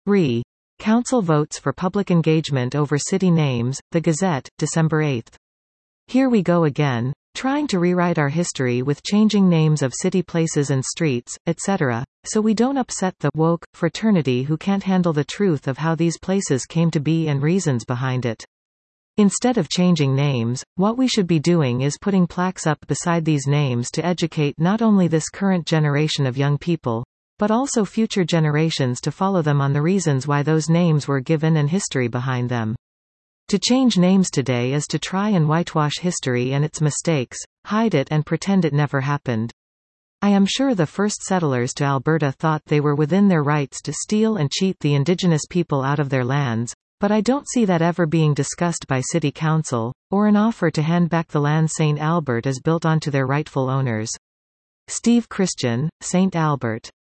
Re. Council votes for public engagement over city names, The Gazette, December 8. Here we go again, trying to rewrite our history with changing names of city places and streets, etc., so we don't upset the woke fraternity who can't handle the truth of how these places came to be and reasons behind it. Instead of changing names, what we should be doing is putting plaques up beside these names to educate not only this current generation of young people, but also future generations to follow them on the reasons why those names were given and history behind them. To change names today is to try and whitewash history and its mistakes, hide it and pretend it never happened. I am sure the first settlers to Alberta thought they were within their rights to steal and cheat the Indigenous people out of their lands, but I don't see that ever being discussed by City Council, or an offer to hand back the land St. Albert is built onto their rightful owners. Steve Christian, St. Albert.